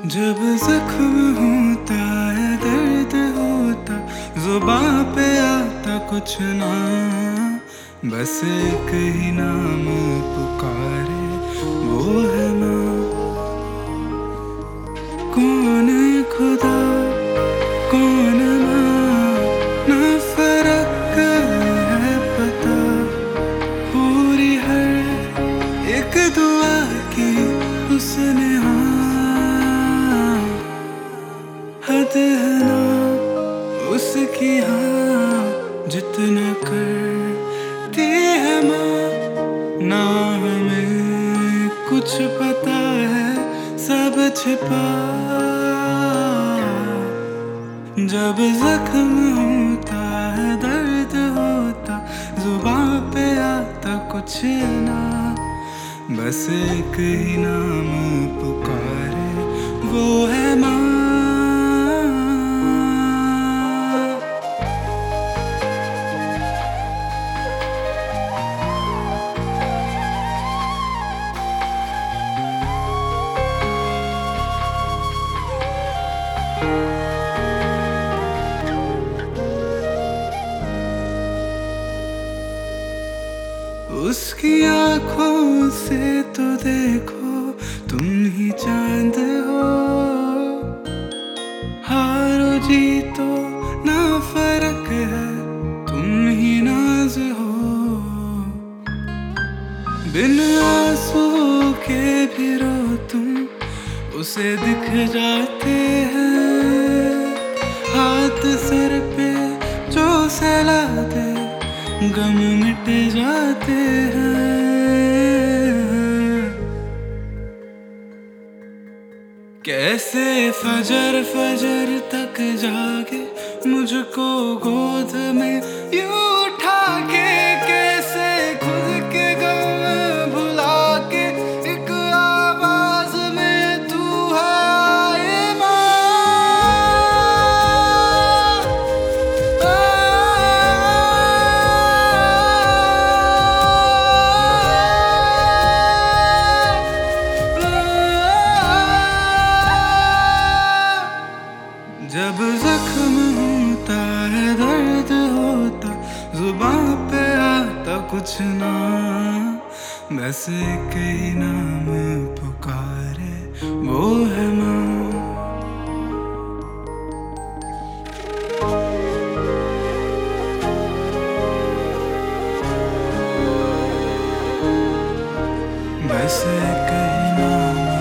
जब जख्म होता है दर्द होता जुबां पे आता कुछ ना, बस एक ही नाम पुकारे वो है माँ। कौन है खुदा कौन माँ ना फर्क है पता, पूरी हर एक दुआ की उसने हद है ना उसकी हाँ जितना करती है माँ। ना हमें कुछ पता है सब छिपा, जब जख्म होता है दर्द होता जुबां पे आता कुछ ना, बस एक ही नाम पुकारे वो है माँ। उसकी आँखों से तो देखो तुम ही चांद हो, हारो जीतो ना फर्क है तुम ही नाज हो। बिन आंसू के भी रो तुम उसे दिख जाते हैं, हाथ सर पे जो सहला दे गम मिट जाते हैं। कैसे फजर फजर तक जागे मुझको गोद में यूं उठा के, कैसे खुद के गम भुला के एक आवाज में तू है माँ। जब जख्म होता है दर्द होता जुबां पे आता कुछ ना, बस एक ही नाम पुकारे वो है माँ। बस एक ही नाम